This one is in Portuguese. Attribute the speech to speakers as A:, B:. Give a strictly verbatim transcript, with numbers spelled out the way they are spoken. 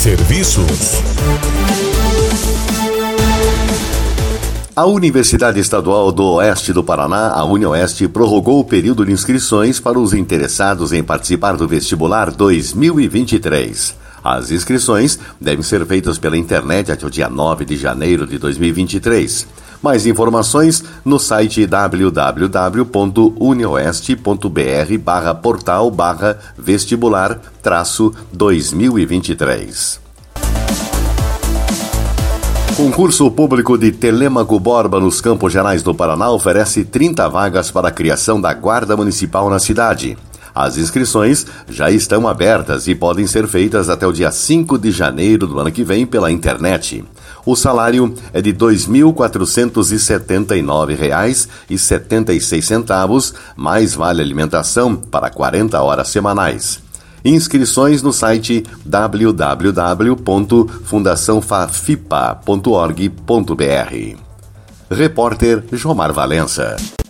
A: Serviços.
B: A Universidade Estadual do Oeste do Paraná, a UniOeste, prorrogou o período de inscrições para os interessados em participar do vestibular dois mil e vinte e três. As inscrições devem ser feitas pela internet até o dia nove de janeiro de dois mil e vinte e três. Mais informações no site w w w ponto unioeste ponto b r barra portal barra vestibular traço dois mil e vinte e três. Concurso público de Telêmaco Borba nos Campos Gerais do Paraná oferece trinta vagas para a criação da Guarda Municipal na cidade. As inscrições já estão abertas e podem ser feitas até o dia cinco de janeiro do ano que vem pela internet. O salário é de dois mil quatrocentos e setenta e nove reais e setenta e seis centavos, mais vale alimentação para quarenta horas semanais. Inscrições no site w w w ponto fundação fafipa ponto org ponto b r. Repórter Jomar Valença.